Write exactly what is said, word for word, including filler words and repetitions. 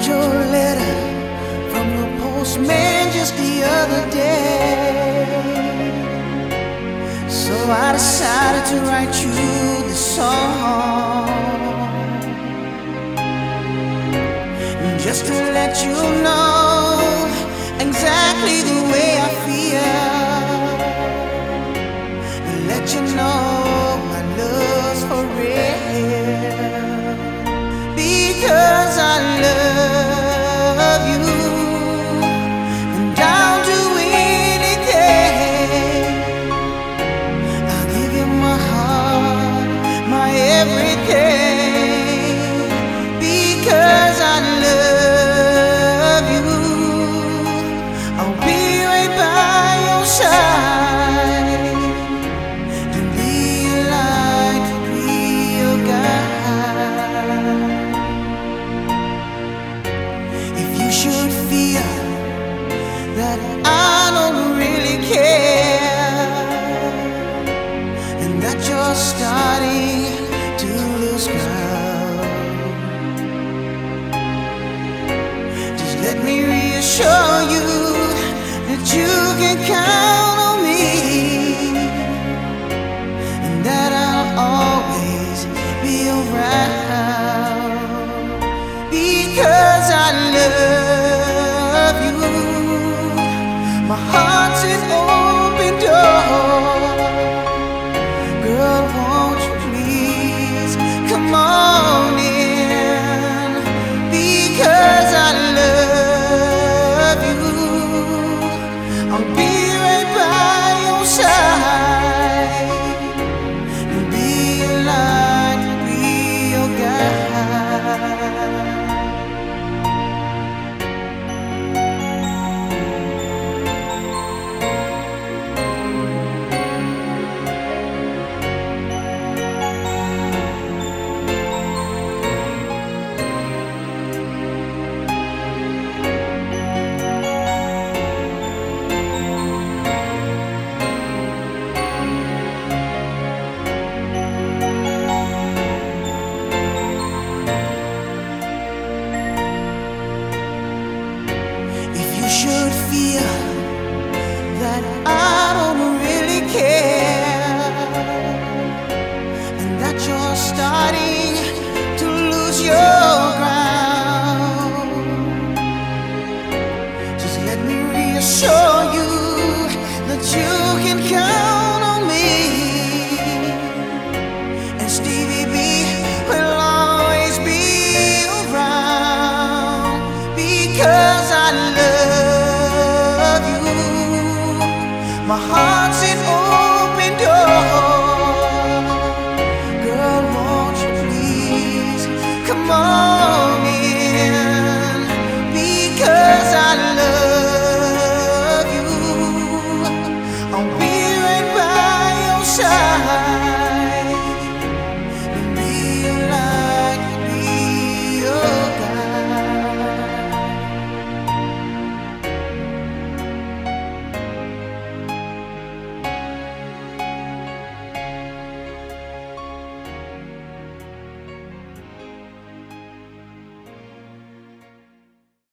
your letter from the postman just the other day. So I decided to write you this song, just to let you know exactly the way I feel, and let you know my love's for real. Because I love you, and I'll do anything. I'll give you my heart, my everything. Because I love you, I'll be right by your side, to be your light, to be your guide. If you should feel that I don't really care, and that you're starting to lose ground, just let me reassure you that you can count on me, and that I'll always be around. Because I love